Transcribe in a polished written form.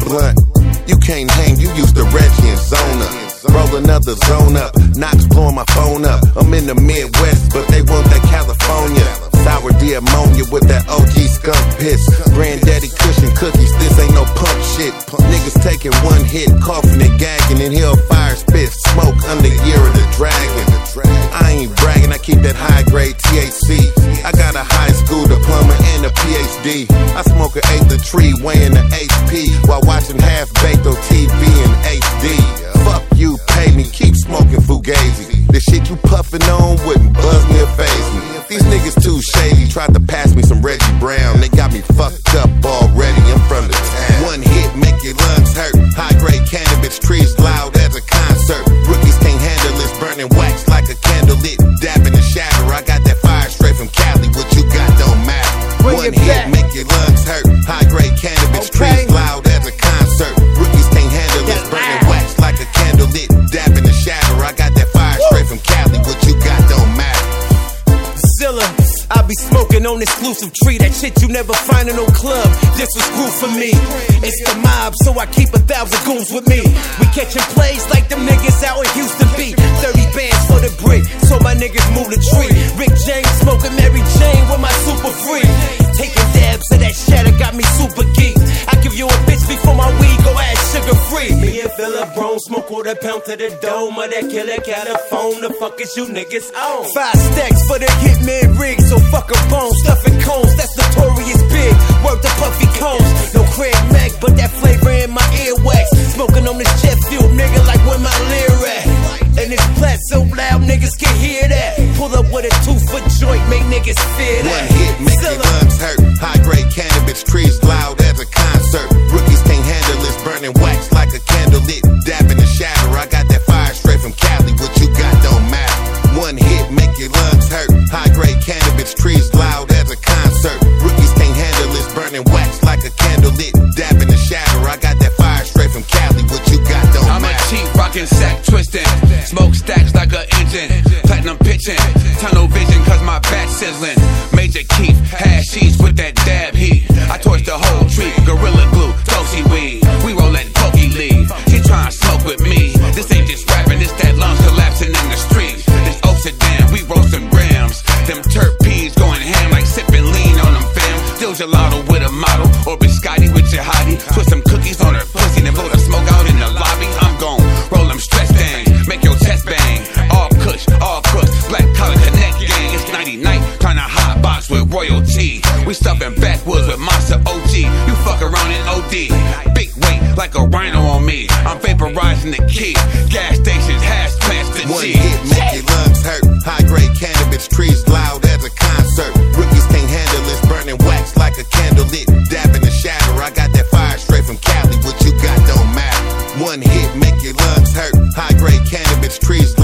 blunt. You can't hang, you used to Reggie and Zona. Roll another zone up, Knox blowing my phone up. I'm in the Midwest, but they want that California. Sour D ammonia with that OG skunk piss. Granddaddy cushion cookies, this ain't no pump shit. Niggas taking one hit, coughing and gagging, and he'll fire spit smoke under Year of the Dragon. I ain't bragging, I keep that high grade THC. I got a high school diploma and a PhD. I smoke an eighth of tree, weighing the HP, while watching Half Baked on TV in HD. Fuck you, pay me, keep smoking Fugazi. The shit you puffin' on wouldn't buzz me or faze me. These niggas too shady, tried to pass me some Reggie Brown. They got me fucked up already, I'm from the town. One hit make your lungs hurt. High grade cannabis, trees loud as a concert. Rookies can't handle this, burning wax like a candle lit. Dapping and shatter, I got that fire straight from Cali. What you got don't matter. One hit make your lungs hurt. High grade cannabis, trees loud as a concert. Rookies can't handle this, burning wax like a candle lit. Dapping and shatter, I got that fire straight from Cali. What you got don't matter. I be smoking on exclusive tree, that shit you never find in no club. This was screw for me. It's the mob, so I keep 1,000 goons with me. We catching plays like them niggas out in Houston beat. 30 bands for the brick, so my niggas move the tree. Rick James smoking Mary Jane with my super free. Taking dabs of that shatter got me super geek. I give you a bitch before my weed go ass sugar free. Me and Philip Brown smoke quarter pound to the dome of that killer California. The fuck is you niggas on? 5 stacks for the hitman rig, so fuck a bone. Stuffing cones, that's notorious big. Worth the puffy cones. No Craig Mac, but that flavor in my earwax. Smoking on this jet fuel, nigga, like where my leer at. And this plat so loud, niggas can hear that. Pull up with a 2-foot joint, make niggas fear that. One hit make your lungs hurt. High grade cannabis, trees loud as a concert. Rookies can't handle this, burning wax like a candle lit. Dapping and shatter, I got that fire straight from Cali. What you got don't matter. One hit make your lungs hurt. High grade cannabis, trees loud as a concert. Rookies can't handle this, burning wax like a candle lit. Dapping and shatter, I got that fire straight from Cali. What you got don't matter. I'm a cheap rockin' sack twisting. Smoke stacks like an engine. Platinum pitching. Tunnel vision cause my back sizzling. Major Keith, hashies with that dab heat. I torch the whole tree. Gorilla glue, Dosey weed. We roll that pokey leaf. She tryna smoke with me. This ain't just rapping, it's that lungs collapsing in the streets. This Oxidam, we roasting grams. Them terpenes going ham like sipping lean on them fam. Still gelato with a model. Or biscotti with your hottie. Twist some cookies on her pussy. Then blow the smoke out in the lobby. I'm gon' roll them stress things. Make your chest bang. All kush, all crooks. Black collar connect gang. It's 90 night. Tryna hot box with royalty. We stuffing backwoods with Monster OG. You fuck around in OD. Big weight like a rhino on me. I'm vaporizing the key. Gas stations, hash plants, the One G. hit make your lungs hurt. High grade cannabis, trees loud as a concert. Rookies can't handle this, burning wax like a candle lit. Dapping and shatter, I got that fire straight from Cali. What you got don't matter. One hit make your lungs hurt. High grade cannabis, trees